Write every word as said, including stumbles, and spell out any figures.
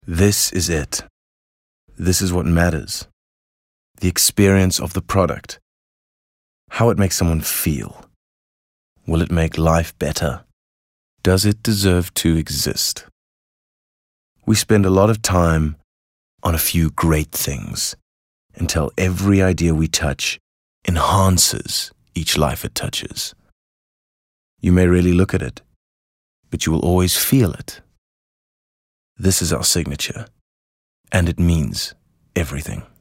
This is it. This is what matters. The experience of the product. How it makes someone feel. Will it make life better? Does it deserve to exist? We spend a lot of time on a few great things until every idea we touch enhances each life it touches. You may really look at it, but you will always feel it. This is our signature, and it means everything.